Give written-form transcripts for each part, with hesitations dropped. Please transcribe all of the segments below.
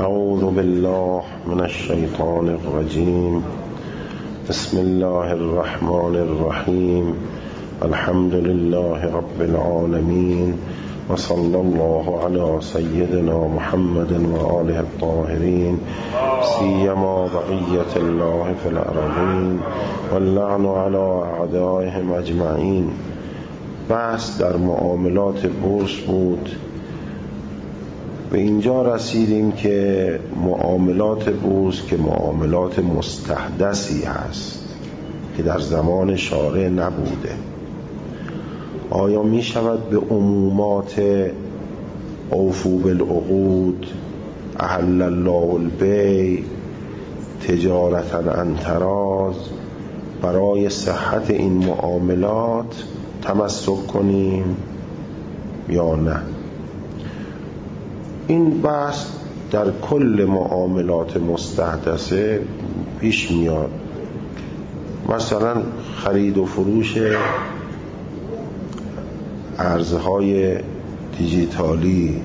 اعوذ بالله من الشیطان الرجیم. بسم الله الرحمن الرحیم. الحمد لله رب العالمین و صلی الله علی سیدنا محمد و آله الطاهرین سیما بقیة الله فی الارضین واللعن علی اعدائهم اجمعین. بحث در معاملات بورس بود. به اینجا رسیدیم که معاملات بورس که معاملات مستحدثی هست که در زمان شارع نبوده، آیا می شود به عمومات اوفوا بالعقود، احل الله البیع، تجارتا عن تراض، برای صحت این معاملات تمسک کنیم یا نه؟ این بحث در کل معاملات مستحدثه پیش میاد. مثلا خرید و فروش ارزهای دیجیتالی،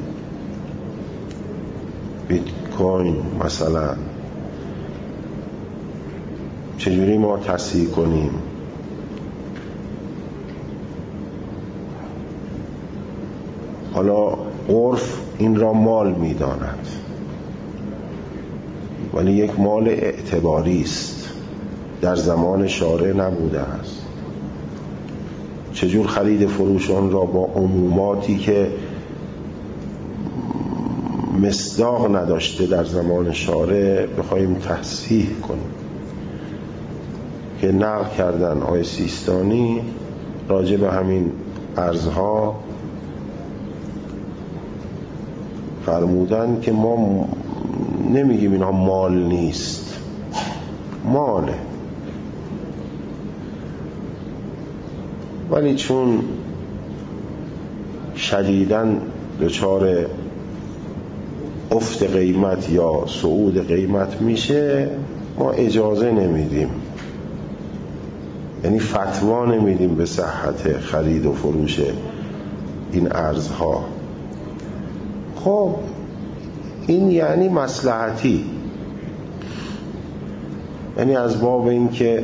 بیت کوین مثلا، چجوری ما تصحیح کنیم؟ حالا عرف این را مال می‌داند، ولی یک مال اعتباری است، در زمان شارع نبوده است. چجور خرید فروش آن را با عموماتی که مصداق نداشته در زمان شارع بخوایم تصحیح کنیم؟ که نقل کردن آقای سیستانی راجع به همین ارزها، فرمودن که ما نمیگیم اینها مال نیست، ماله، ولی چون شدیداً دچار افت قیمت یا صعود قیمت میشه، ما اجازه نمیدیم، یعنی فتوا نمیدیم به صحت خرید و فروش این ارزها. خب این یعنی مصلحتی، یعنی از باب این که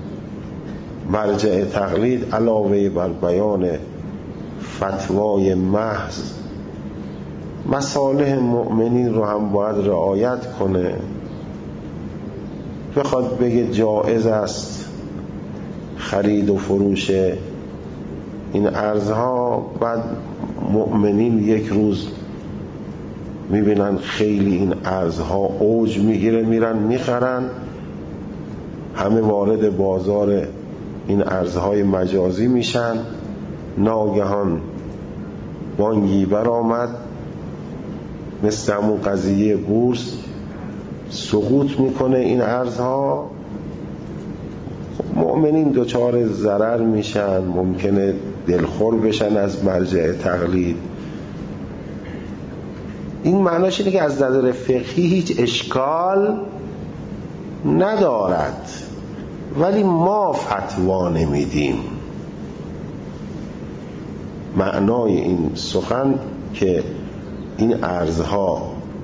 مرجع تقلید علاوه بر بیان فتوای محض مصالح مؤمنین رو هم باید رعایت کنه. بخواد بگه جایز است خرید و فروش این ارزها، بعد مؤمنین یک روز میبینن خیلی این ارزها اوج میگیره، میرن میخرن، همه وارد بازار این ارزهای مجازی میشن، ناگهان بانگی برآمد مثل همون قضیه بورس، سقوط میکنه این ارزها، مؤمنین دچار ضرر میشن، ممکنه دلخور بشن از مرجع تقلید. این معناش اینه که از نظر فقهی هیچ اشکال ندارد، ولی ما فتوا نمیدیم. معنای این سخن که این ارزها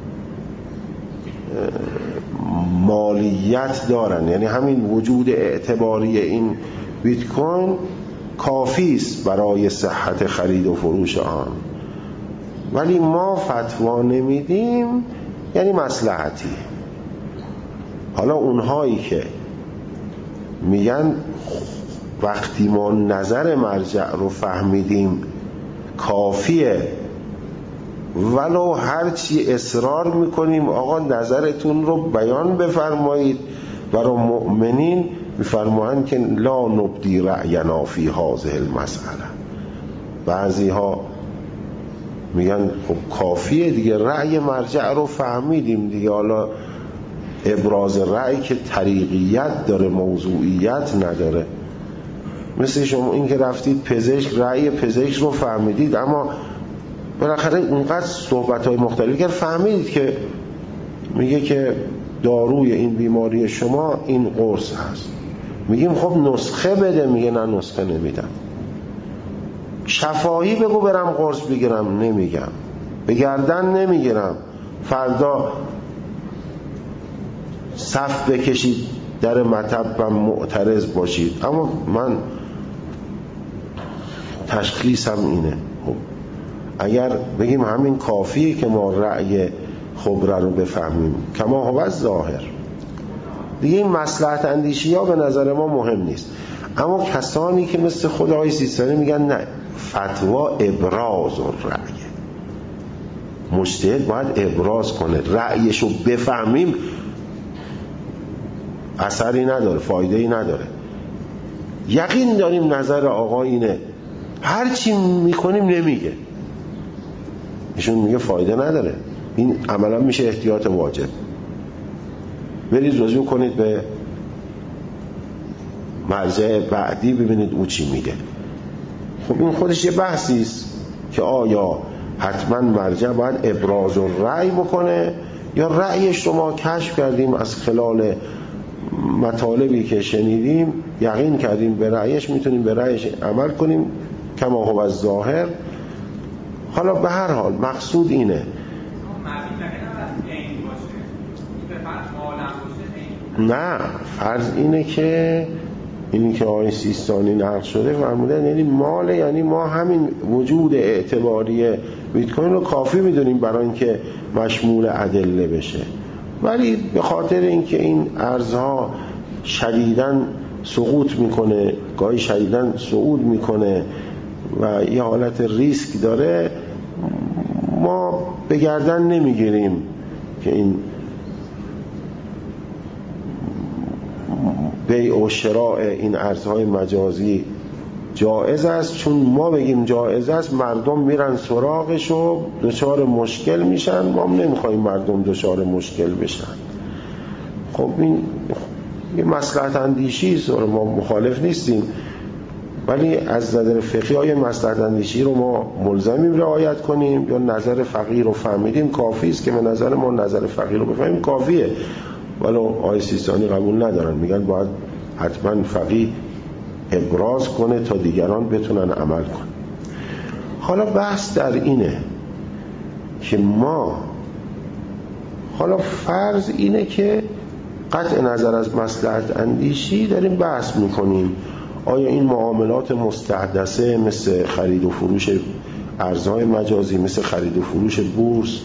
مالیت دارن، یعنی همین وجود اعتباری این بیت کوین کافی است برای صحت خرید و فروش آن، ولی ما فتوا نمیدیم، یعنی مصلحتی. حالا اونهایی که میگن وقتی ما نظر مرجع رو فهمیدیم کافیه، ولو هرچی اصرار میکنیم آقا نظرتون رو بیان بفرمایید، برای مؤمنین میفرمایند که لا نبدی رأینا فی هذه المسئله. بعضی ها میگن خب کافیه دیگه، رأی مرجع رو فهمیدیم دیگه، حالا ابراز رأی که طریقیت داره، موضوعیت نداره. مثل شما این که رفتید پزشک، رأی پزشک رو فهمیدید، اما بالاخره اونقدر صحبت‌های مختلفی که فهمیدید که میگه که داروی این بیماری شما این قرص هست. میگیم خب نسخه بده، میگه نه نسخه نمیدم. شفاهی بگو برم قرص بگیرم، نمیگم. به گردن نمیگیرم، فردا صف بکشید در مطب و معترض باشید. اما من تشخیصم اینه. خب اگر بگیم همین کافیه که ما رأی خبره رو بفهمیم کما هو ظاهر، دیگه این مصلحت اندیشی ها به نظر ما مهم نیست. اما کسانی که مثل خود آقای سیستانی میگن نه، فتوا ابراز الرأی، مجتهد باید ابراز کنه، رأیشو بفهمیم اثری نداره، فایده‌ای نداره. یقین داریم نظر آقا اینه، هرچی میکنیم نمیگه، ایشون میگه فایده نداره، این عملا میشه احتیاط واجب. برید رجوع کنید به مرجع بعدی ببینید او چی میگه. خب این خودش یه بحثی است که آیا حتما مرجع باید ابراز الرأی بکنه یا رأیش رو ما کشف کردیم از خلال مطالبی که شنیدیم یقین کردیم به رأیش، میتونیم به رأیش عمل کنیم کما هو الظاهر. حالا به هر حال مقصود اینه نه، فرض اینه که اینی که آقای سیستانی نقل شده فرمودن یعنی مال، یعنی ما همین وجود اعتباری بیت کوین رو کافی میدونیم برای اینکه مشمول ادله بشه، ولی به خاطر اینکه این ارزها شدیداً سقوط میکنه، گاهی شدیداً صعود میکنه و یه حالت ریسک داره، ما به گردن نمیگیریم که این بیع و شراء این ارزهای مجازی جائز است. چون ما بگیم جائز است مردم میرن سراغش و دچار مشکل میشن، ما نمیخوایم مردم دچار مشکل بشن. خب این یه مصلحت اندیشی است، ما مخالف نیستیم، ولی از نظر فقهی های مصلحت اندیشی رو ما ملزمیم رعایت کنیم یا نظر فقیه رو فهمیدیم کافی است که به نظر ما نظر فقیه رو بفهمیم کافیه. ولی آقای سیستانی قبول ندارن، میگن باید حتما فقیه ابراز کنه تا دیگران بتونن عمل کنن. حالا بحث در اینه که ما حالا فرض اینه که قطع نظر از مصلحت اندیشی داریم بحث میکنیم، آیا این معاملات مستحدثه مثل خرید و فروش ارزهای مجازی، مثل خرید و فروش بورس،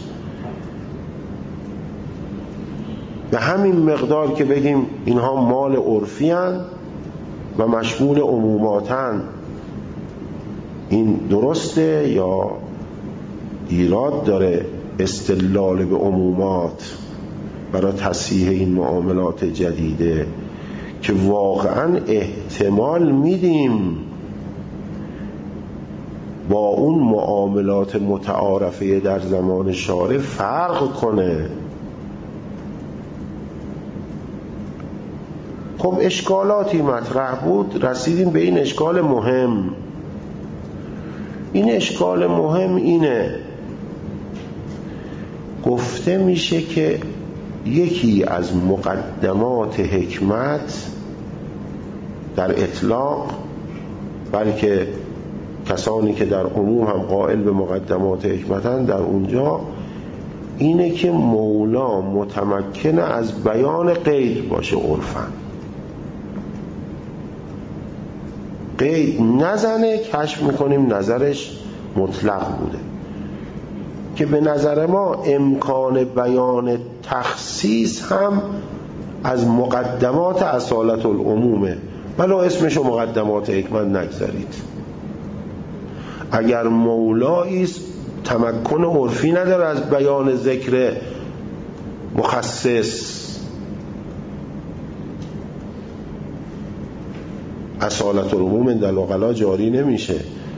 به همین مقدار که بگیم اینها مال عرفی هستند و مشمول عموماتن، این درسته یا ایراد داره استدلال به عمومات برای تصحیح این معاملات جدیده که واقعا احتمال میدیم با اون معاملات متعارفه در زمان شارع فرق کنه. خب اشکالاتی مطرح بود، رسیدیم به این اشکال مهم. این اشکال مهم اینه، گفته میشه که یکی از مقدمات حکمت در اطلاق، بلکه کسانی که در عموم هم قائل به مقدمات حکمتن در اونجا، اینه که مولا متمکنه از بیان قید باشه عرفاً، قید نزنه، کشف میکنیم نظرش مطلق بوده، که به نظر ما امکان بیان تخصیص هم از مقدمات اصالت العمومه، ولی اسمشو مقدمات حکمت نگذارید. اگر مولاییست تمکن عرفی نداره از بیان ذکر مخصص، اصالت العموم در العقلاء جاری نمیشه،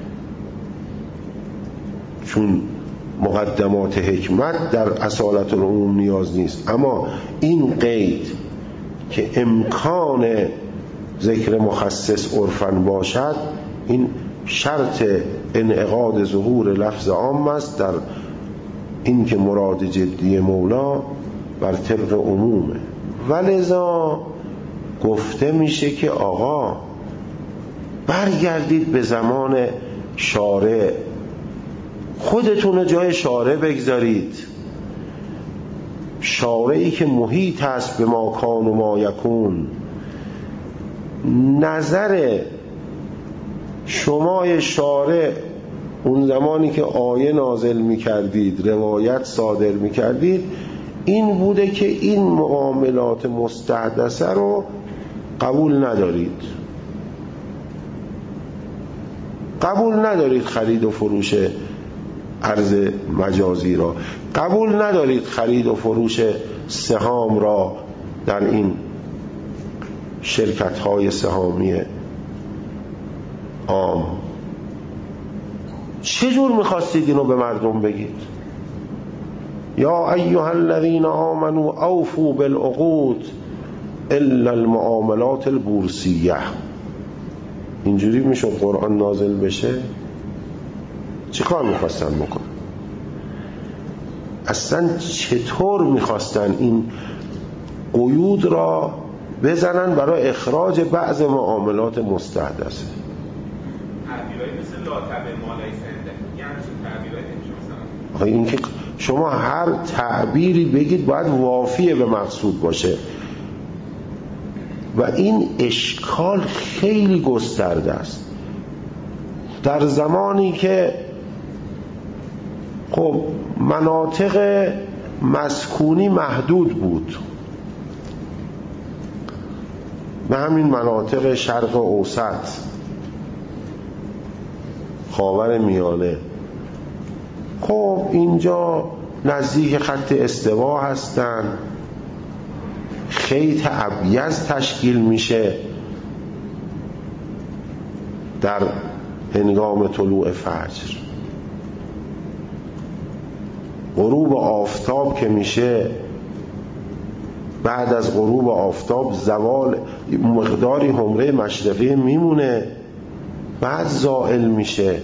چون مقدمات حکمت در اصالت العموم نیاز نیست. اما این قید که امکان ذکر مخصص عرفاً باشد، این شرط انعقاد ظهور لفظ عام است در این که مراد جدی مولا بر طبق عمومه. ولذا گفته میشه که آقا برگردید به زمان شارع، خودتون رو جای شارع بگذارید، شارعی که محیط است به ما کان و ما یکون. نظر شما شارع اون زمانی که آیه نازل می کردید، روایت صادر می کردید، این بوده که این معاملات مستحدثه رو قبول ندارید. قبول ندارید خرید و فروش ارز مجازی را، قبول ندارید خرید و فروش سهام را در این شرکت‌های سهامی عام. چجور میخواستید اینو به مردم بگید؟ یا ایها الذین آمنوا اوفوا بالعقود الا المعاملات البورسیه. اینجوری میشد قرآن نازل بشه؟ چه کار میخواستن بکنن؟ اصلا چطور میخواستن این قیود را بزنن برای اخراج بعض معاملات مستحدثه؟ تعبیرایی مثل لا تبع ما لیس عندک، یعنی چه تعبیراتی میشه مثلا؟ این که شما هر تعبیری بگید باید وافیه به مقصود باشه و این اشکال خیلی گسترده است. در زمانی که خب مناطق مسکونی محدود بود، به همین مناطق شرق اوسط، خاور میانه، خب اینجا نزدیک خط استوا هستن، خیط ابیض تشکیل میشه در هنگام طلوع فجر. غروب آفتاب که میشه، بعد از غروب آفتاب زوال مقداری حمره مشرقی میمونه، بعد زائل میشه.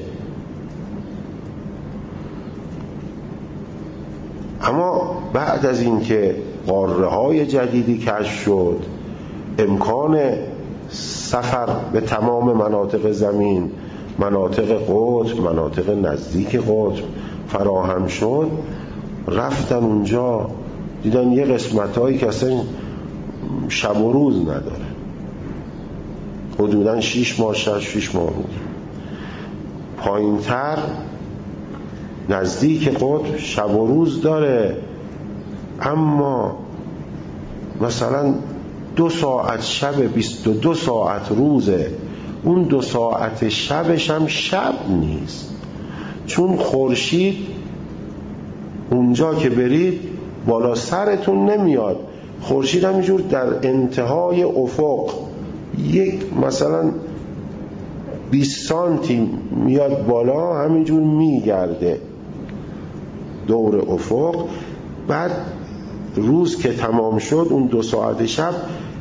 اما بعد از این که قاره های جدیدی کشف شد، امکان سفر به تمام مناطق زمین، مناطق قطب، مناطق نزدیک قطب فراهم شد، رفتن اونجا دیدن یه قسمت هایی که اصلا شب و روز نداره، حدوداً 6 ماه 6 ماه روز. پایین تر نزدیک قطب شب و روز داره، اما مثلا 2 ساعت شب 22 ساعت روزه، اون 2 ساعت شبش هم شب نیست، چون خورشید اونجا که برید بالا سرتون نمیاد، خورشید همینجور در انتهای افق یک مثلا 20 سانتی میاد بالا، همینجور میگرده دور افق. بعد روز که تمام شد، اون 2 ساعت شب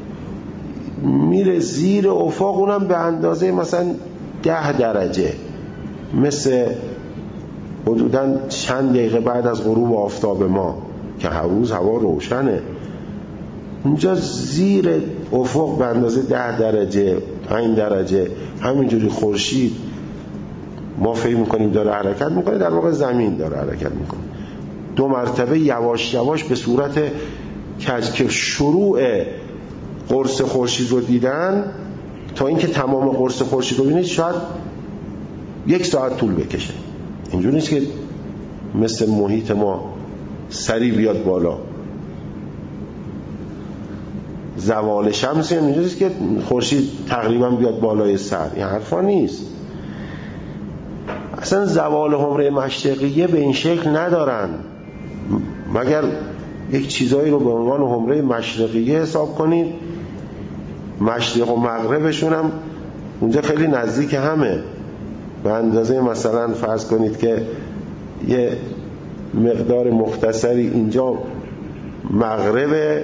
میره زیر افق، اونم به اندازه مثلا 10 درجه، مثل حدوداً چند دقیقه بعد از غروب آفتاب ما که روز هوا روشنه. اونجا زیر افق به اندازه 10 درجه 5 درجه همینجوری خورشید ما فکر میکنیم داره حرکت میکنه، در واقع زمین داره حرکت میکنه. 2 مرتبه یواش یواش به صورت که شروع قرص خورشید رو دیدن تا اینکه تمام قرص خورشید رو ببینید شاید 1 ساعت طول بکشه. اینجوری نیست که مثل محیط ما سریع بیاد بالا. زوال شمس هم اینجوری نیست که خورشید تقریبا بیاد بالای سر، این حرفا نیست. اصلا زوال حمره مشرقیه به این شکل ندارن، مگر یک چیزایی رو به عنوان حمره مشرقیه حساب کنید. مشرق و مغربشون هم اونجا خیلی نزدیک همه، به اندازه مثلا فرض کنید که یه مقدار مختصری اینجا مغرب،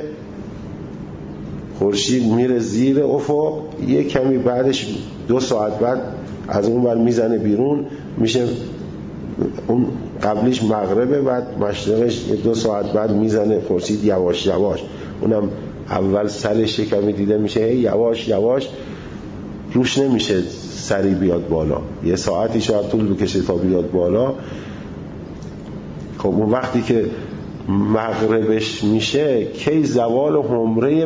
خورشید میره زیر افق، یه کمی بعدش 2 ساعت بعد از اون ور میزنه بیرون، میشه اون قبلیش مغربه، بعد مشرقش 2 ساعت بعد میزنه خورشید یواش یواش، اونم اول سرش کمی دیده میشه، یواش یواش روش نمیشه سری بیاد بالا، 1 ساعتی شاید طول بکشه تا بیاد بالا. خب اون وقتی که مغربش میشه کی زوال حمره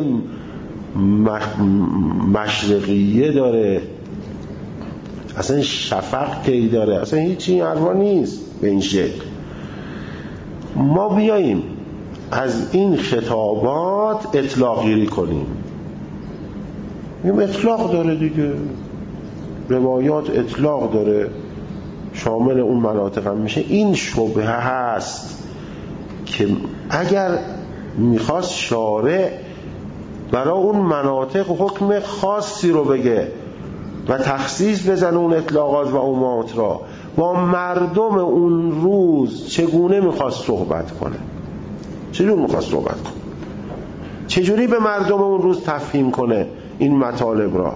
مشرقیه داره، اصلا شفق کی داره، اصلا هیچی حرفا نیست به این شکل. ما بیاییم از این خطابات اطلاق گیری کنیم. این اطلاق داره دیگه، روایات اطلاق داره، شامل اون مناطق هم میشه. این شبهه هست که اگر میخواست شارع برای اون مناطق حکم خاصی رو بگه و تخصیص بزنه اون اطلاقات و اومات را، با مردم اون روز چگونه میخواست صحبت کنه؟ چجور میخواست صحبت کنه؟ چجوری به مردم اون روز تفهیم کنه این مطالب را؟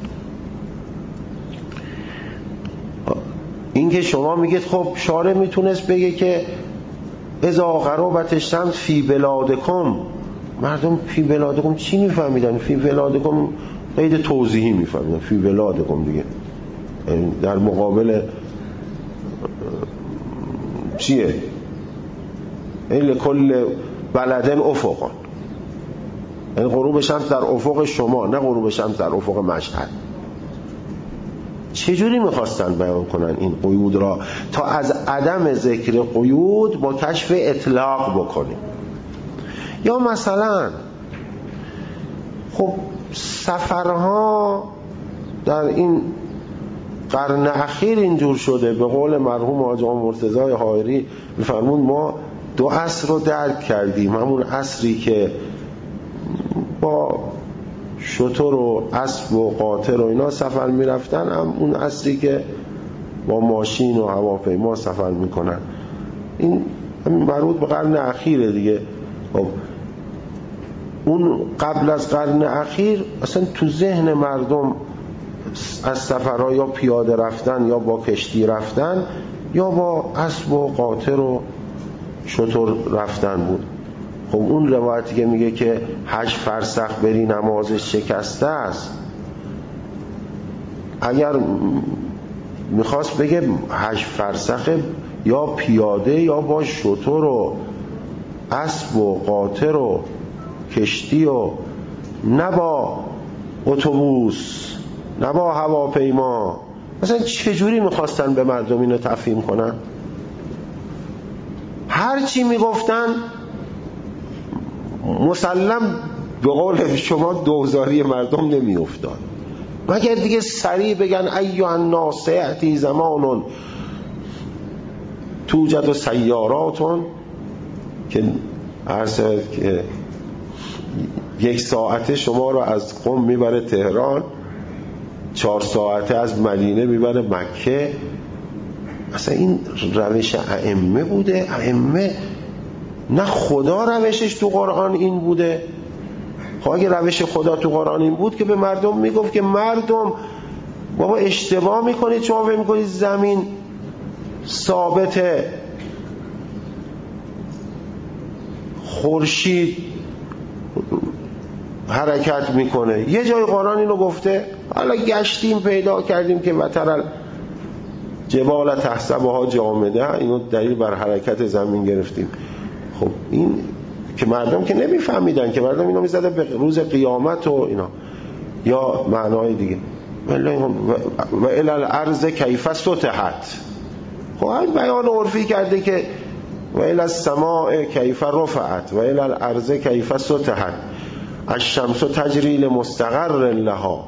این که شما میگید خب شارع میتونست بگه که اذا غربت الشمس فی بلادکم، مردم فی بلادکم چی میفهمیدن؟ فی بلادکم قید توضیحی میفهمیدن، فی بلادکم دیگه در مقابل چیه؟ لکل بلدن افقان، یعنی غروب شمس در افق شما، نه غروب شمس در افق مشهد. چجوری میخواستن بیان کنن این قیود را تا از عدم ذکر قیود با کشف اطلاق بکنیم؟ یا مثلا خب سفرها در این قرن اخیر اینجور شده، به قول مرحوم حاج آقا مرتضی حائری میفرمون ما دو عصر رو درک کردیم، همون عصری که با شتر و اسب و قاطر و اینا سفر میرفتن، هم اون عصری که با ماشین و هواپیما سفر میکنن. این مربوط به قرن اخیره دیگه. خب اون قبل از قرن اخیر اصلا تو ذهن مردم از سفرها یا پیاده رفتن یا با کشتی رفتن یا با اسب و قاطر و شتر رفتن بود. خب اون روایتی که میگه که 8 فرسخ بری نمازش شکسته است، اگر میخواست بگه 8 فرسخ یا پیاده یا با شتر و اسب و قاطر و کشتی و نه با اتوبوس نه با هواپیما، مثلا چجوری میخواستن به مردم اینو تفهیم کنن؟ هر چی میگفتن مسلم به قول شما دوزاری مردم نمیافتاد، مگر دیگه سریع بگن ایها الناس یأتی زمان توجد سیاراتون، که عرض که 1 ساعته شما رو از قم میبره تهران، 4 ساعته از مدینه میبره مکه. اصلا این روش ائمه بوده؟ ائمه نه خدا روشش تو قرآن این بوده. خب اگه روش خدا تو قرآن این بود که به مردم میگفت که مردم بابا اشتباه میکنید، شما فکر میکنید زمین ثابته، خورشید حرکت میکنه. یه جای قرآن اینو گفته؟ حالا گشتیم پیدا کردیم که وتر جبال تحسبها جامده، اینو دلیل بر حرکت زمین گرفتیم. خب این که مردم که نمیفهمیدن، که مردم اینو میزده به روز قیامت و اینا، یا معنای دیگه. و الی الارض کیف سطحت، خب این بیان عرفی کرده که و الی السماء کیف رفعت و الی الارض کیف سطحت الشمس تجری لمستقر لها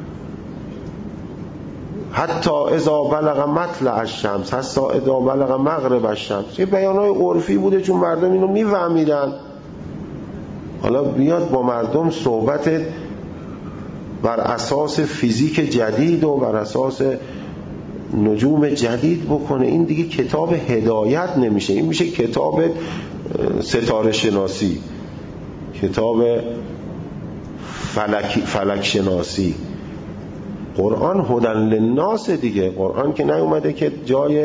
حتی اذا بلغ مطلع الشمس حتی اذا بلغ مغرب الشمس. یه بیانای عرفی بوده چون مردم اینو میفهمیدن. حالا بیاد با مردم صحبت بر اساس فیزیک جدید و بر اساس نجوم جدید بکنه، این دیگه کتاب هدایت نمیشه، این میشه کتاب ستاره شناسی، کتاب فلک شناسی. قرآن هدن للناس دیگه. قرآن که نیومده که جای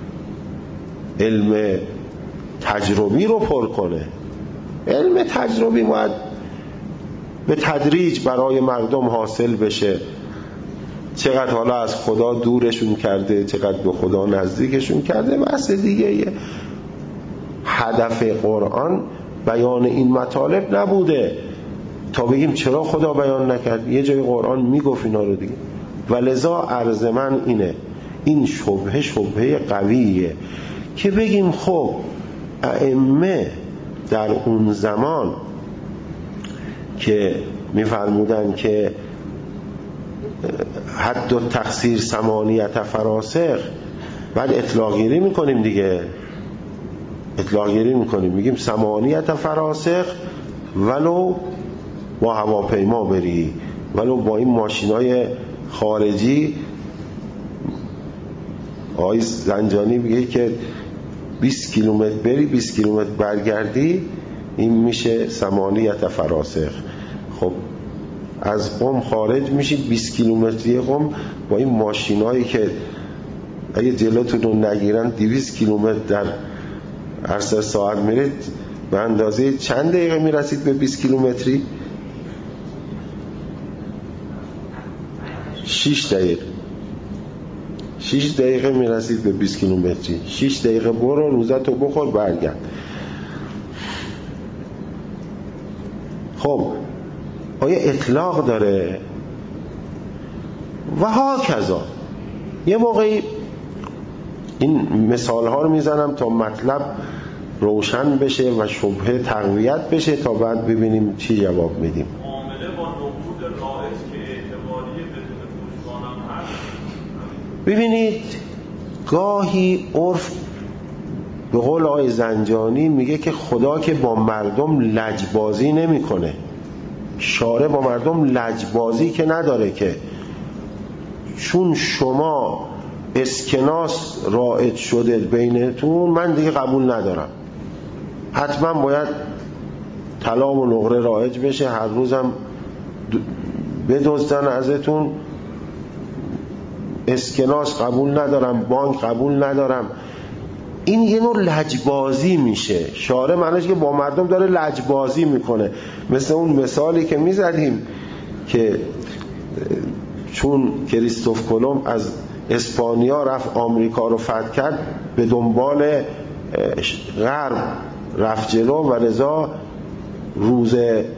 علم تجربی رو پر کنه. علم تجربی باید به تدریج برای مردم حاصل بشه. چقدر حالا از خدا دورشون کرده، چقدر به خدا نزدیکشون کرده، بحث دیگه. هدف قرآن بیان این مطالب نبوده تا بگیم چرا خدا بیان نکرد. یه جای قرآن میگفت اینا رو دیگه. ولذا عرض من اینه، این شبهه قویه که بگیم خب ائمه در اون زمان که میفرمودن که حد و تقصیر ثمانیت فراسخ، بعد اطلاق گیری میکنیم دیگه، اطلاق گیری میکنیم میگیم ثمانیت فراسخ ولو با هواپیما بری، ولو با این ماشینای خارجی. آقای زنجانی میگه که 20 کیلومتر بری 20 کیلومتر برگردی، این میشه ثمانیت فراسخ. خب از قم خارج میشید 20 کیلومتری قم با این ماشینایی که اگه جلوتون رو نگیرن 200 کیلومتر در عرض ساعت میرید، به اندازه چند دقیقه میرسید به 20 کیلومتری؟ 6 دقیقه میرسید به 20 کیلومتری. 6 دقیقه برو، روزتو بخور، برگرد. خب آیا اطلاق داره؟ و ها کذا. یه موقعی این مثال ها رو میزنم تا مطلب روشن بشه و شبهه تقویت بشه تا بعد ببینیم چی جواب میدیم. معامله با نقود رایج که اعتباری بدون پشتوانه هست. ببینید گاهی عرف به قول آقای زنجانی میگه که خدا که با مردم لجبازی نمیکنه. شارع با مردم لجبازی که نداره، که چون شما اسکناس رایج شده بینتون من دیگه قبول ندارم، حتما باید طلا و نقره رایج بشه، هر روزم بدزدن ازتون، اسکناس قبول ندارم، بانک قبول ندارم. این یه نوع لجبازی میشه. شارع معنیش که با مردم داره لجبازی میکنه. مثل اون مثالی که میزدیم که چون کریستوف کلمب از اسپانیا رفت آمریکا رو فتح کرد، به دنبال غرب رفت جلو و لذا روز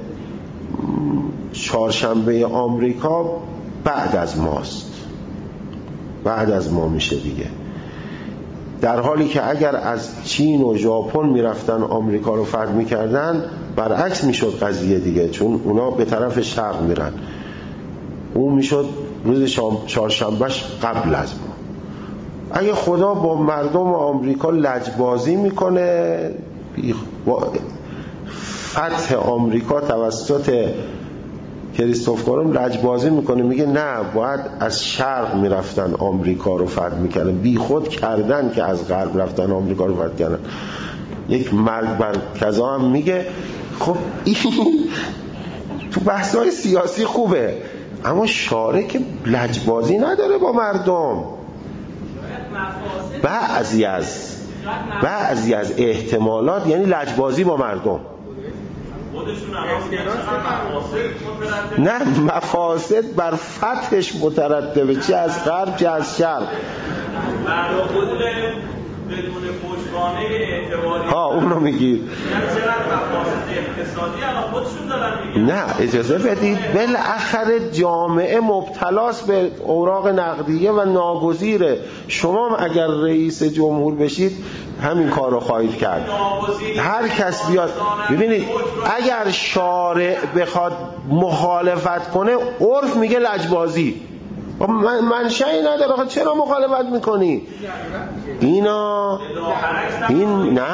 چهارشنبه آمریکا بعد از ماست، بعد از ما میشه دیگه. در حالی که اگر از چین و ژاپن میرفتن آمریکا رو فتح میکردن برعکس میشد قضیه دیگه، چون اونا به طرف شرق میرن، اون میشد روز چهارشنبهش قبل از ما. اگه خدا با مردم آمریکا لجبازی میکنه، با فتح آمریکا توسط کریستوف کلمب لجبازی میکنه، میگه نه باید از شرق میرفتن آمریکا رو فتح میکردن، بی خود کردن که از غرب رفتن آمریکا رو فتح کردن. یک مرگ بر کذا هم میگه. خب این تو بحث‌های سیاسی خوبه، اما شارع که لجبازی نداره با مردم. بعضی از احتمالات یعنی لجبازی با مردم. نه، مفاسد بر فتحش مترتبه، چه از غرب چه از شرق. بدون پشتوانه اعتباری اونو میگید. نه اجازه بدید، بالاخره جامعه مبتلاست به اوراق نقدیه و ناگزیره. شما اگر رئیس جمهور بشید همین کار رو خواهید کرد. هر کس بیاد، ببینید اگر شارع بخواد مخالفت کنه عرف میگه لجبازی، منشأی نداره، چرا مخالفت میکنی؟ این نه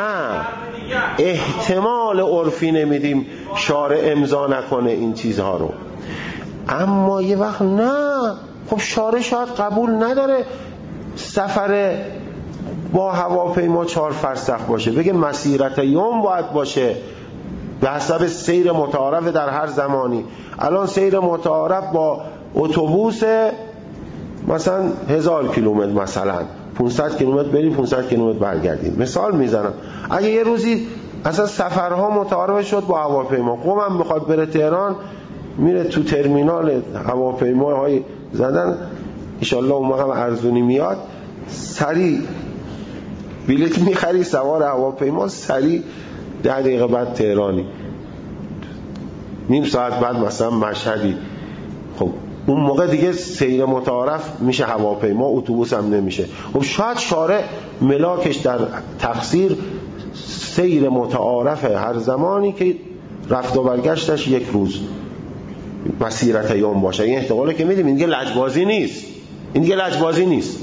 احتمال عرفی نمیدیم شارع امضا نکنه این چیزها رو. اما یه وقت نه، خب شارع شاید قبول نداره سفر با هواپیما 4 فرسخ باشه، بگه مسیرت یوم باید باشه به حسب سیر متعارف در هر زمانی. الان سیر متعارف با اتوبوس مثلا 1000 کیلومتر، مثلا 500 کیلومتر بریم 500 کیلومتر برگردیم، مثال میزنم. اگه یه روزی اصلا سفرها متعارف شد با هواپیما، قم هم میخواد بره تهران، میره تو ترمینال هواپیماهای زدن، انشالله اون موقع ارزونی میاد، سریع بلیط میخری سوار هواپیما، سریع 10 دقیقه بعد تهرانی، نیم ساعت بعد مثلا مشهدی. خب اون موقع دیگه سیر متعارف میشه هواپیما، اتوبوس هم نمیشه. خب شاید شارع ملاکش در تقصیر سیر متعارف هر زمانی که رفت و برگشتش 1 روز مسیرت یوم باشه. این احتماله که میدیم. این دیگه لجبازی نیست، این دیگه لجبازی نیست.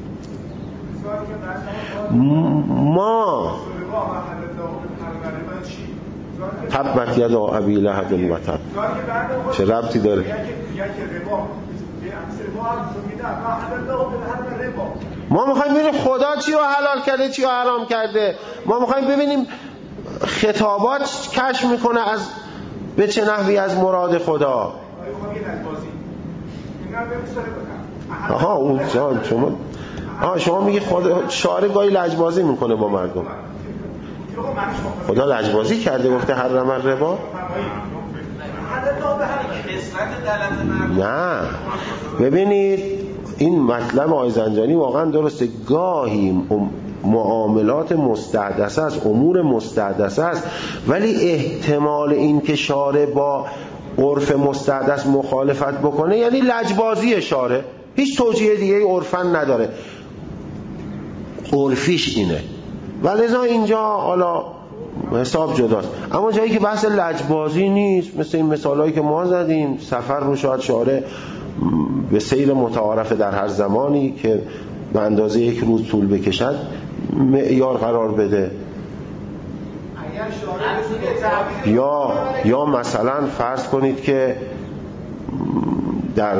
ما تبت یدا ابی لهب و تب چه ربطی داره؟ ما میخوایم ببینیم خدا چی رو حلال کرده چی رو حرام کرده. ما میخوایم ببینیم خطابات کشف میکنه از به چه نحوی از مراد خدا. آها اون شما میگی شارع گاهی لجبازی میکنه با مردم. خدا لجبازی کرده گفته حرم الربا؟ نه. ببینید این مطلب آقای زنجانی واقعا درسته. گاهی معاملات مستحدثه است، امور مستحدثه است، ولی احتمال این که شارع با عرف مستحدث مخالفت بکنه یعنی لجبازی شارع، هیچ توجیه دیگه عرفاً نداره، عرفیش اینه. ولذا اینجا حالا حساب جداست. اما جایی که بحث لجبازی نیست، مثل این مثالایی که ما زدیم، سفر رو شاید شارع به سیر متعارف در هر زمانی که به اندازه 1 روز طول بکشد معیار قرار بده. یا مثلا فرض کنید که در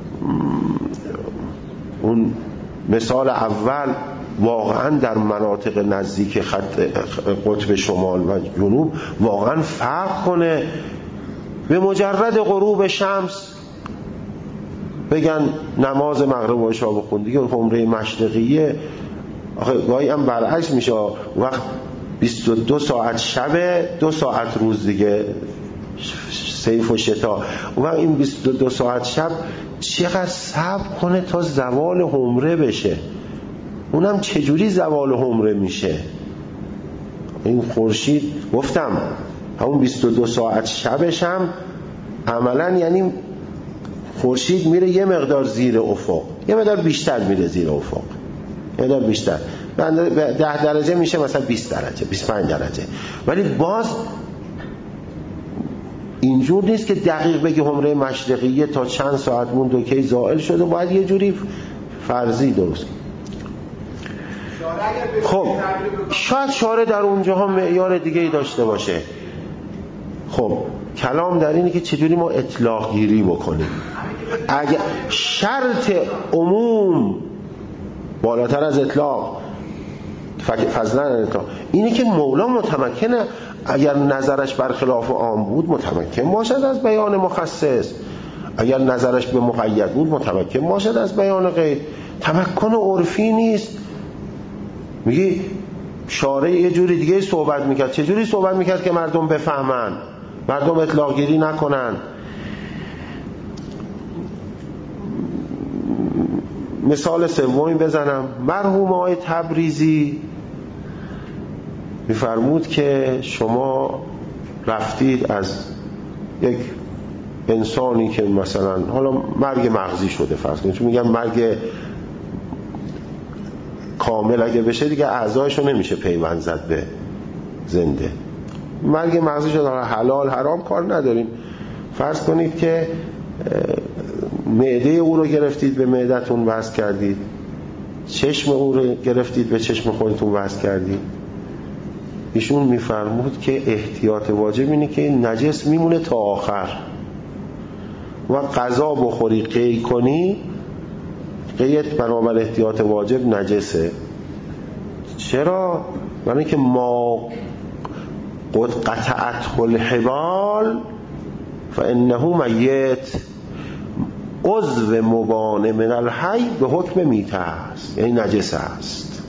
اون مثال اول واقعا در مناطق نزدیک خط قطب شمال و جنوب واقعا فرق کنه، به مجرد غروب شمس بگن نماز مغرب و عشا بخون دیگه عمره مشرقیه. آخه گاهی هم برعکس میشه، وقت 22 ساعت شبه 2 ساعت روز دیگه، صیف و شتا. و این 22 ساعت شب چقدر صبر کنه تا زوال عمره بشه. اونم چجوری زوال عمره میشه؟ این خورشید گفتم همون 22 ساعت شبش هم عملا یعنی خورشید میره یه مقدار زیر افق، یه مقدار بیشتر میره زیر افق، یه مقدار بیشتر، 10 درجه میشه مثلا 20 درجه 25 درجه. ولی باز اینجور نیست که دقیق بگی عمره مشرقیه تا چند ساعت موند و کی زائل شده، باید یه جوری فرضی درست. خب شاید شارع در اونجاها معیار دیگه‌ای داشته باشه. خب کلام در اینه که چجوری ما اطلاق گیری بکنیم. اگر شرط عموم بالاتر از اطلاق، فضلا اطلاق، اینه که مولا متمکنه اگر نظرش برخلاف عام بود متمکن باشد از بیان مخصص، اگر نظرش به مقید بود متمکن باشد از بیان غیر. تمکن عرفی نیست. میگی شارع یه جوری دیگه صحبت میکرد. چه جوری صحبت میکرد که مردم بفهمن، مردم اطلاق گیری نکنن؟ مثال سومی بزنم. مرحوم آقای تبریزی میفرمود که شما رفتید از یک انسانی که مثلا حالا مرگ مغزی شده فرض کنید، چون میگن مرگ کامل اگه بشه دیگه اعضایشو نمیشه پیوند زد به زنده، مرگ مغزی شده، حلال حرام کار نداریم. فرض کنید که معده او رو گرفتید به معدتون وصل کردید، چشم او رو گرفتید به چشم خودتون وصل کردید. ایشون میفرمود که احتیاط واجب اینه که نجس میمونه تا آخر و غذا بخوری قی کنی، قیت بنابر احتیاط واجب نجسه. چرا؟ برای که ما قد قطعت الحبال فانه میت، عضو مبان من الحی به حکم میته است، یعنی نجس است.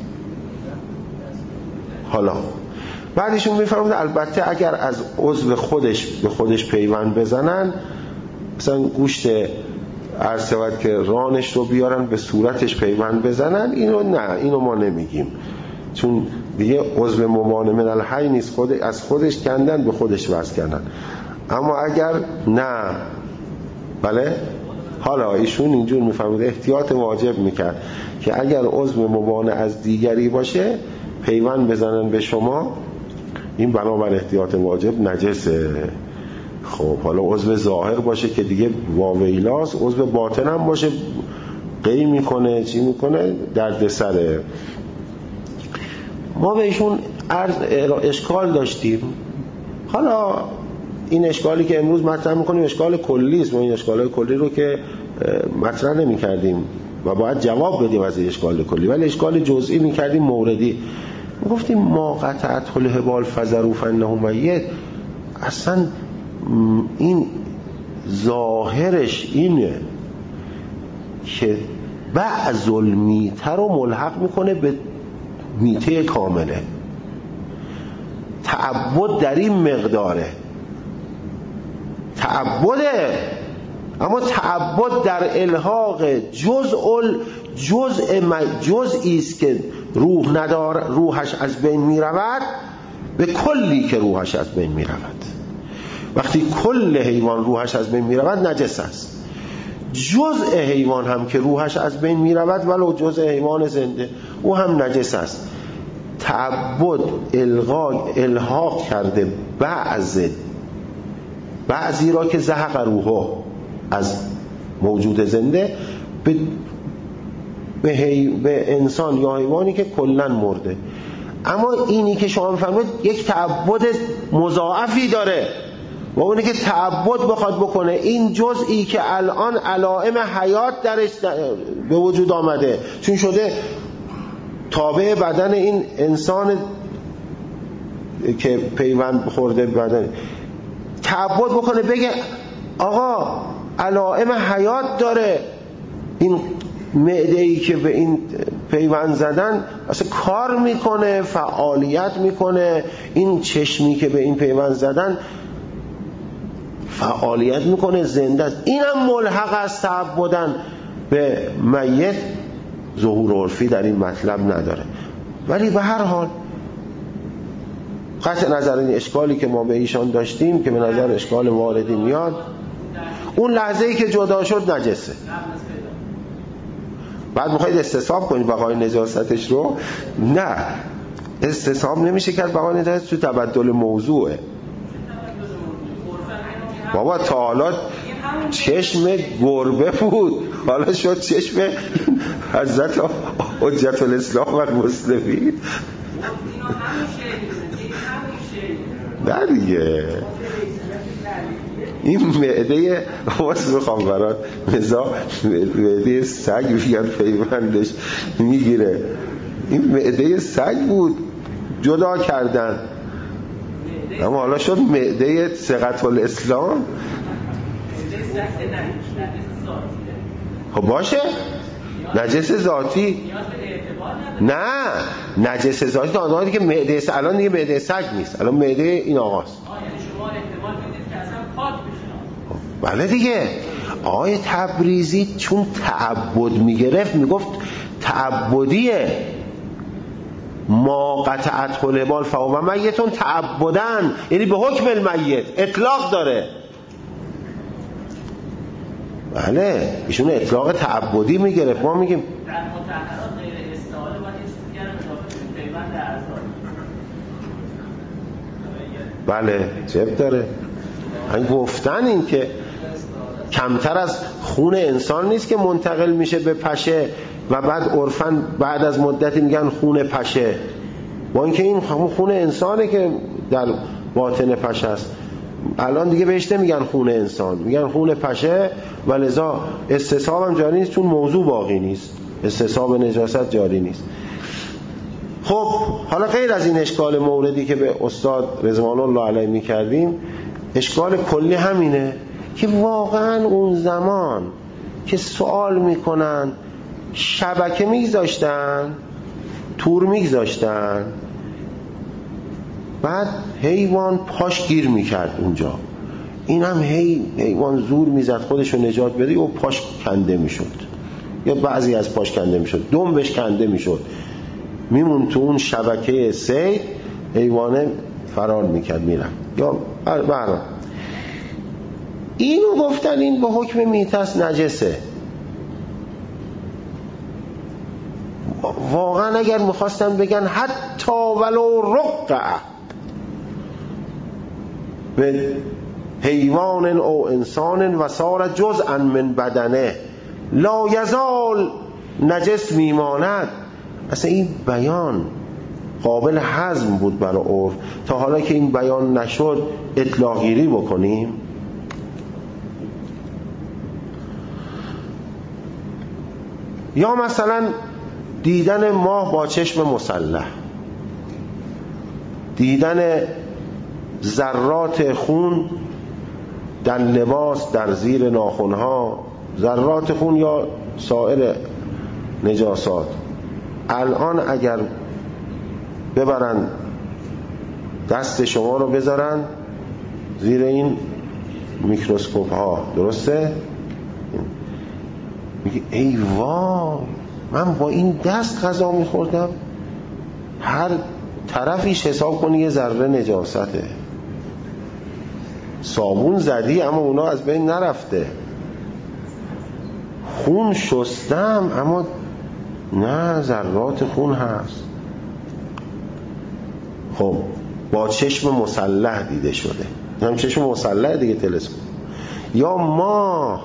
حالا بعدشون میفرمود البته اگر از عضو خودش به خودش پیوند بزنن، مثلا گوشت عرض شود که رانش رو بیارن به صورتش پیوند بزنن، اینو نه، اینو ما نمیگیم. چون دیگه عضو ممانع من الحی نیست، از خودش کندن به خودش وصل کردن. اما اگر نه، بله، حالا ایشون اینجور میفهمید احتیاط واجب میکرد که اگر عضو ممانع از دیگری باشه پیوند بزنن به شما، این بنابر احتیاط واجب نجسه. خب حالا عضو ظاهر باشه که دیگه واویلاست، عضو باطن هم باشه قی میکنه چی میکنه درد سره. ما بهشون اشکال داشتیم. حالا این اشکالی که امروز مطرح میکنیم اشکال کلی است، ما این اشکالای کلی رو که مطرح نمیکردیم و باید جواب بدیم از این اشکال کلی، ولی اشکال جزئی میکردیم موردی. گفتیم ما قطعت الهبال فذروا فانه میت، اصلا این ظاهرش اینه که بعض المیته رو ملحق میکنه به میته کامله. تعبد در این مقداره، تعبده، اما تعبد در الحاق جزئی است که روح نداره، روحش از بین می رود، به کلی که روحش از بین می رود. وقتی کل حیوان روحش از بین می رود نجس است. جزء حیوان هم که روحش از بین می رود ولو جزء حیوان زنده او هم نجس است. تعبد الحاق کرده بعضی را که زهق روحه از موجود زنده به انسان یا حیوانی که کلن مرده. اما اینی که شما می‌فرمایید یک تعبد مضاعفی داره و اونی که تعبد بخواد بکنه این جزئی که الان علائم حیات درش به وجود آمده، چون شده تابع بدن این انسان که پیوند خورده بدن، تعبد بکنه بگه آقا علائم حیات داره، این معده‌ای که به این پیوند زدن اصلا کار میکنه، فعالیت میکنه، این چشمی که به این پیوند زدن فعالیت میکنه، زنده است، اینم ملحق است تعبدن به میت. ظهور عرفی در این مطلب نداره. ولی به هر حال قطع نظر این اشکالی که ما به ایشان داشتیم که به نظر اشکال واردی میاد، اون لحظه‌ای که جدا شد نجسه. بعد میخواید استصحاب کنید بقای نجاستش رو؟ نه، استصحاب نمیشه کرد. بقای نجاست تو تبدل موضوعه. بابا تا حالا چشم گربه بود، حالا شد چشم حضرت حجت الاسلام و المسلمین. نه دیگه، این معده واسه میخوام برات مزا معده سگ بیاد پیوندش میگیره. این معده سگ بود جدا کردن، اما حالا شد معده ثقت الاسلام. خب باشه، نجس ذاتی نه، نجس ذاتی تا آنهایی که معده سگ، الان دیگه معده سگ نیست، الان معده این آقاست. یعنی شما احتمال میدید که اصلا پاک بشه. بله دیگه. آقای تبریزی چون تعبد میگرفت میگفت تعبدیه، ما قطعت الهبال فهو میتون تعبدن، یعنی به حکم المیت اطلاق داره. بله ایشون اطلاق تعبدی میگرفت. ما میگیم در مطهرات غیر استعاله باید یه چیزی دیگر اضافه پیوند اعضا. بله جب داره. این گفتن این که کمتر از خون انسان نیست که منتقل میشه به پشه و بعد عرفاً بعد از مدتی میگن خون پشه، با اینکه این خون انسانه که در باطن پشه است. الان دیگه بهش نمیگن خون انسان، میگن خون پشه و لذا استصحاب هم جاری نیست چون موضوع باقی نیست، استصحاب نجاست جاری نیست. خب حالا غیر از این اشکال موردی که به استاد رضوان الله علیه میکردیم، اشکال کلی همینه که واقعا اون زمان که سوال میکنن شبکه میگذاشتن، تور میگذاشتن، بعد حیوان پاش گیر میکرد اونجا، این هم حیوان زور میزد خودشو نجات بده و پاش کنده میشد یا بعضی از پاش کنده میشد، دنبش کنده میشد، میمون تو اون شبکه صید، حیوانه فرار میکرد میرم. یا برام اینو گفتن این به حکم میتست نجسه. واقعا اگر میخواستن بگن حتی ولو رقع به حیوان او انسان و صار جزءا من بدنه لا یزال نجس میماند، اصلا این بیان قابل هضم بود برای عرف. تا حالا که این بیان نشد اطلاقگیری بکنیم. یا مثلا دیدن ماه با چشم مسلح، دیدن ذرات خون در لباس، در زیر ناخنها، ذرات خون یا سایر نجاسات. الان اگر ببرن دست شما رو بذارن زیر این میکروسکوپ ها، درسته؟ میگه ای وای، من با این دست غذا میخوردم. هر طرفیش حساب کنی یه ذره نجاسته. صابون زدی اما اونا از بین نرفته. خون شستم اما نه، ذرات خون هست. خب با چشم مسلح دیده شده، هم چشم مسلح دیگه تلسکوپ. یا ماه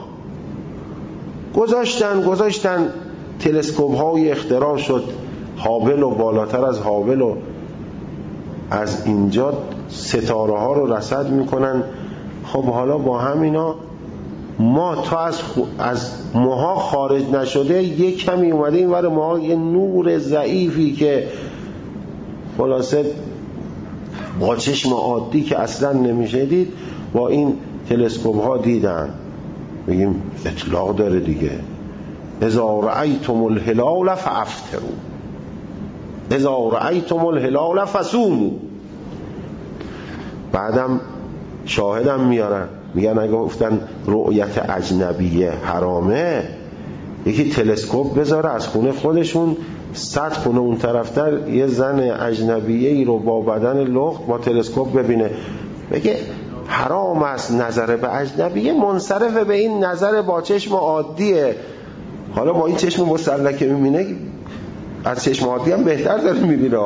گذاشتن تلسکوپ های اختراع شد، هابل و بالاتر از هابل، و از اینجا ستاره ها رو رصد میکنن. خب حالا با همینا ما تا از ماها خارج نشده یک کمی اومده این ور ماها، یه نور ضعیفی که خلاصه با چشم عادی که اصلا نمیشه دید، با این تلسکوپ ها دیدن. بگیم اطلاق داره دیگه. اذا رأیتم الهلال فافطروا، اذا رأیتم الهلال فصوموا. بعدم شاهدم میارن، میگن اگه گفتن رؤیت اجنبیه حرامه، یکی تلسکوپ بذاره از خونه خودشون 100 خونه اون طرفتر یه زن اجنبیه ای رو با بدن لخت با تلسکوپ ببینه، بگه حرام است نظر به اجنبیه، منصرف به این نظر با چشم عادیه. حالا با این چشم مسلح که میبینه از چشم عادی هم بهتر داره میبینه.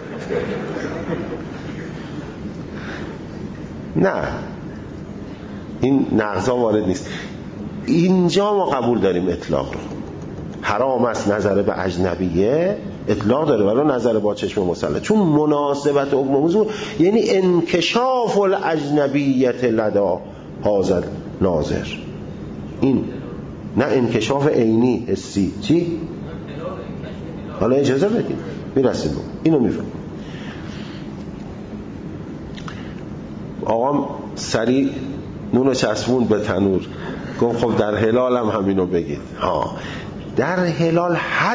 نه، این نقضا وارد نیست. اینجا ما قبول داریم اطلاق رو. حرام است نظر به اجنبیه، اطلاق داره، ولی نظر با چشم مسلح چون مناسبت حکم موضوع یعنی انکشاف الاجنبیت لدا حاضر ناظر. این نه انکشاف عینی حسی. چی؟ حالا اجازه بدید میرسیم اینو میفهم. آقام سریع نونو چسبون به تنور، گفت خب در هلال هم همینو بگید. در هلال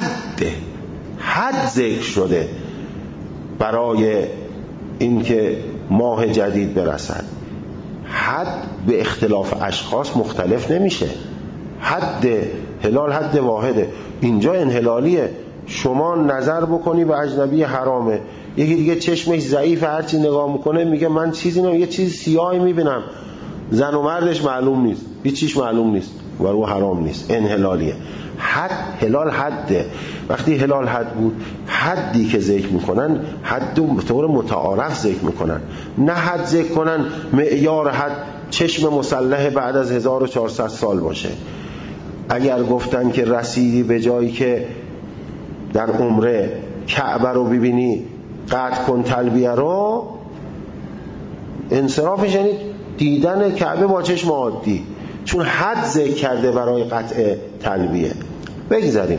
حد ذکر شده برای اینکه ماه جدید برسد. حد به اختلاف اشخاص مختلف نمیشه. حد هلال حد واحده. اینجا انحلالیه، شما نظر بکنی به اجنبی حرامه، یکی دیگه چشمش ضعیف هرچی نگاه میکنه میگه من چیزی نه، یه چیز سیاهی میبینم، زن و مردش معلوم نیست، هیچ چیز معلوم نیست و رو حرام نیست. انحلالیه. هلال حده. وقتی هلال حد بود، حدی که ذکر میکنن حد به طور متعارف ذکر میکنن، نه حد ذکر کنن معیار حد چشم مسلح بعد از 1400 سال باشه. اگر گفتن که رسیدی به جایی که در عمره کعبه رو ببینی قطع کن تلبیه رو، انصرافش یعنی دیدن کعبه با چشم عادی، چون حد ذکر کرده برای قطع تلبیه. بگذاریم.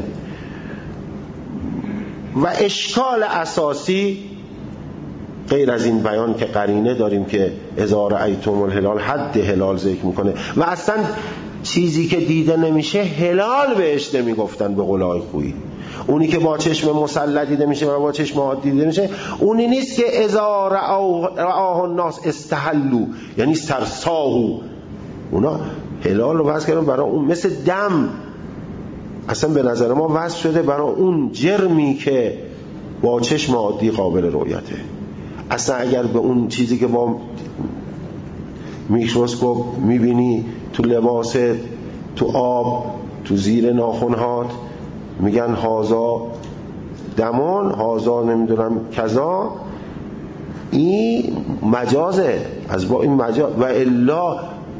و اشکال اساسی غیر از این بیان که قرینه داریم که اذا رأیتم الهلال حد هلال ذکر میکنه و اصلا چیزی که دیده نمیشه هلال بهش نمیگفتن. به قول آقای خویی اونی که با چشم مسلح دیده میشه و با چشم عادی دیده میشه اونی نیست که اذا رآه الناس استحلوا یعنی سرساهو. اونا هلال رو وضع کردن برای اون، مثل دم اصلا به نظر ما وضع شده برای اون جرمی که با چشم عادی قابل رؤیته. اصلا اگر به اون چیزی که با میکروسکوپ میبینی تو لباست، تو آب، تو زیر ناخنهات، میگن هازا دمون، هازا نمیدونم کذا، این مجازه، از با این مجاز. و الا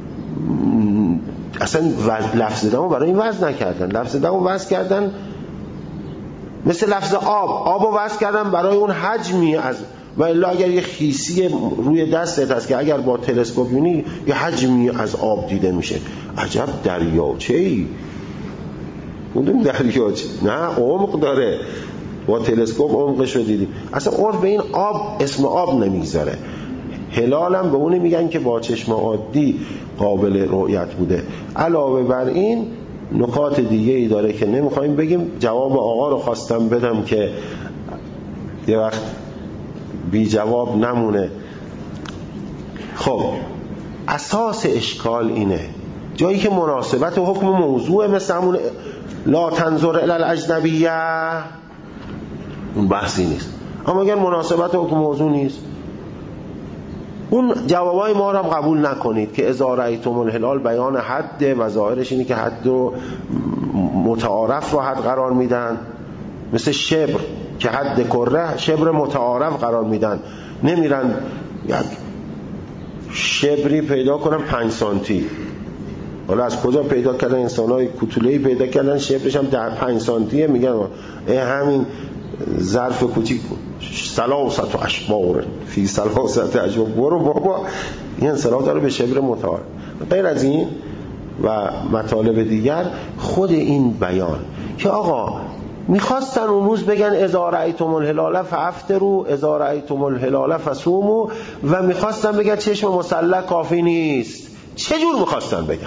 اصلا لفظ دمو برای این وزن نکردن، لفظ دمو وزن کردن مثل لفظ آبو وزن کردن برای اون حجمی از. و الا اگر یه خیسی روی دستت هست که اگر با تلسکوپ ببینی یه حجمی از آب دیده میشه، عجب دریاچه‌ای، اون دریاچه نه عمق داره، با تلسکوپ عمقش رو دیدیم. اصلا عرف به این آب اسم آب نمیگذاره. هلال هم به اون میگن که با چشم عادی قابل رؤیت بوده. علاوه بر این نکات دیگه ای داره که نمیخوایم بگیم. جواب آقا رو خواستم بدم که یه وقت بی جواب نمونه. خب اساس اشکال اینه، جایی که مناسبت و حکم موضوع مثل همون لا تنظر الی الاجنبیه، اون بحثی نیست. اما اگر مناسبت و حکم موضوع نیست، اون جوابای ما رو هم قبول نکنید که اذا رأیتم الهلال بیان حد و ظاهرش اینه که حد رو متعارف رو حد قرار میدن، مثل شبر که حد کره شبر متعارف قرار میدن. نمیرن یک شبری پیدا کنن 5 سانتی، حالا از کجا پیدا کردن انسان‌های کوتوله‌ای پیدا کردن شبرش هم 5 سانتیه، میگن همین ظرف کوچیک سلاست و اشبار فی سلاست اشبار، برو بابا این انصراف داره به شبر متعارف. غیر از این و مطالب دیگر، خود این بیان که آقا میخواستن اون روز بگن اذا رأیتم الهلال فافطروا اذا رأیتم الهلال فصوموا، و میخواستن بگن چشم مسلح کافی نیست. چه جور میخواستن بگن؟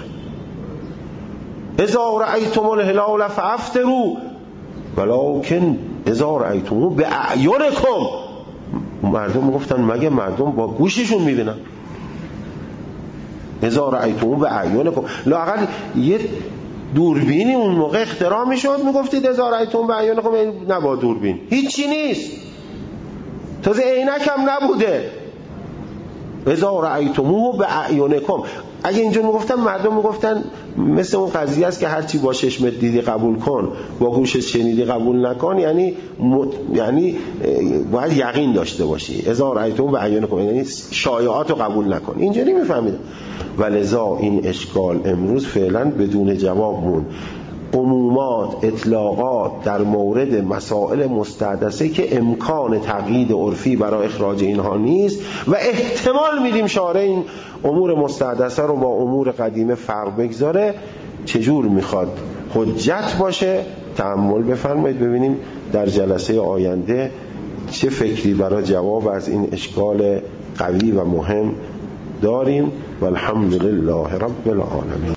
اذا رأیتم الهلال فافطروا ولکن اذا رأیتموه باعینکم. مردم میگفتن مگه مردم با گوششون میبینن؟ اذا رأیتموه باعینکم، لااقل یه دوربینی اون موقع اختراع میشد، میگفتید اذا رأیتموه باعینکم، نه با دوربین هیچی نیست، تازه عینک هم نبوده. اذا رأیتموه باعینکم، اگه اینجور میگفتن مردم میگفتن مثل اون قضیه است که هرچی با چشمت دیدی قبول کن، با گوشت شنیدی قبول نکن، یعنی باید یقین داشته باشی. اذا رأیتموه باعینکم یعنی شایعات رو قبول نکن. اینجوری میفهمید. ولذا این اشکال امروز فعلا بدون جواب مون. عمومات، اطلاقات در مورد مسائل مستحدثه که امکان تقیید عرفی برای اخراج اینها نیست و احتمال میدیم شارع این امور مستحدثه رو با امور قدیمه فرق بگذاره، چجور میخواد حجت باشه. تأمل بفرمایید ببینیم در جلسه آینده چه فکری برای جواب از این اشکال قوی و مهم داریم. والحمد لله رب العالمین.